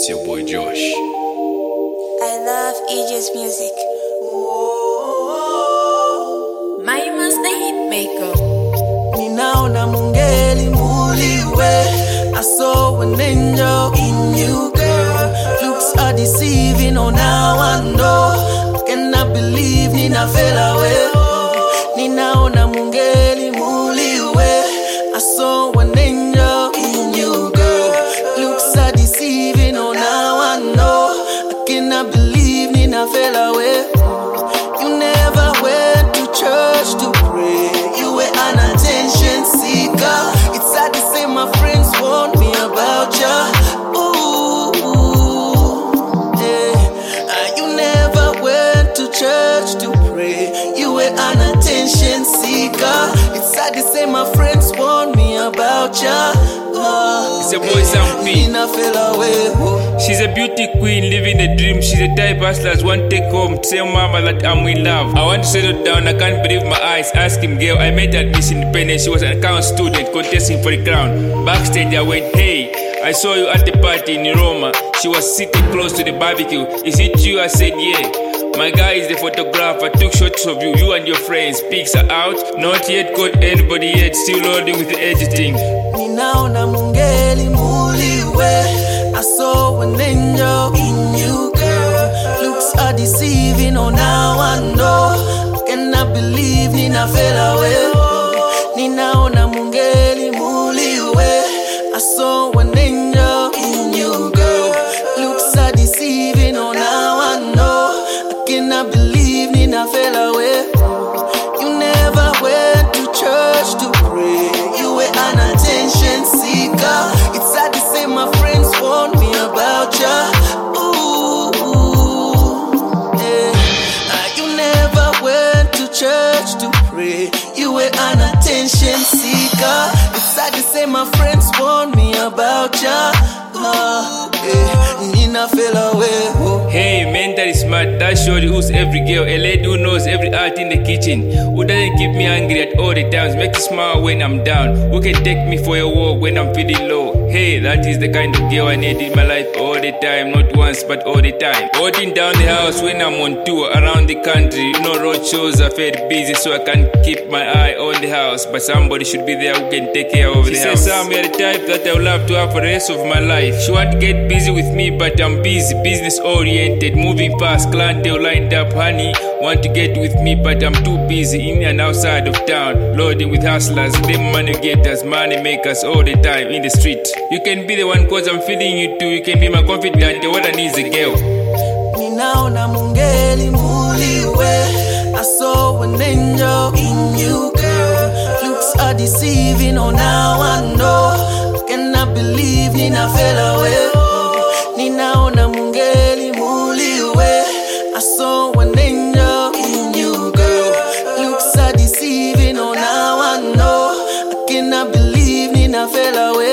It's your boy Josh. I love EJ's music. My master hitmaker. Ninaona mungeli muliwe. I saw an angel in you, girl. Looks are deceiving, oh now I know. Cannot believe Nina fell away. Ninaona mungeli muliwe. I saw an angel in you, girl. Looks are deceiving, oh now I know. I cannot believe Nina fell away. You never went to church to pray. You were an attention seeker. It's sad to say my friends warned me about ya. Ooh, yeah. You never went to church to pray. You were an attention seeker. It's sad to say my friends warned me about ya. It's a boy Sam P. Nina fell away. She's a beauty queen, living the dream. She's a type hustlers want take home. Tell mama that I'm in love. I want to settle down, I can't believe my eyes. Ask him, girl, I met her at Miss Independence. She was an account student contesting for the crown. Backstage I went, hey, I saw you at the party in Roma. She was sitting close to the barbecue. Is it you? I said, yeah. My guy is the photographer, took shots of you and your friends. Pics are out, not yet caught anybody yet. Still loading with the editing. Ninaona mungeli muliwe. I saw an angel in you, girl. Looks are deceiving, oh now I know. Cannot believe Nina fell away. Ninaona mungeli muliwe. I saw an angel in you, girl. Looks are deceiving, oh now I know. I cannot believe Nina fell away. You never went to church to pray. You were an attention seeker. It's sad to say my friends warned me about ya. Ooh, yeah. You never went to church to pray. You were an attention seeker. It's sad to say my friends warned me about ya. Yeah. Nina fell away. Hey, mentally smart, that shorty who's every girl. A lady who knows every art in the kitchen. Who doesn't keep me angry at all the times. Make me smile when I'm down. Who can take me for a walk when I'm feeling low. Hey, that is the kind of girl I need in my life all the time. Not once, but all the time. Holding down the house when I'm on tour around the country. No road shows, I felt busy so I can't keep my eye on the house. But somebody should be there who can take care of the house. She says, Sam, you're the type that I would love to have for the rest of my life. She want to get busy with me, but I'm busy, business oriented, moving fast, clientele lined up, honey. Want to get with me, but I'm too busy in and outside of town. Loading with hustlers, them money getters, money makers all the time in the street. You can be the one cause I'm feeling you too. You can be my confidant, what I need is a girl. Ninaona mungeli muliwe. I saw an angel in you, girl. Looks are deceiving, oh now I know. Cannot believe Nina fell away. Ninaona mungeli muliwe. I saw an angel in you, girl. Looks are deceiving, oh now I know. I cannot believe Nina fell away.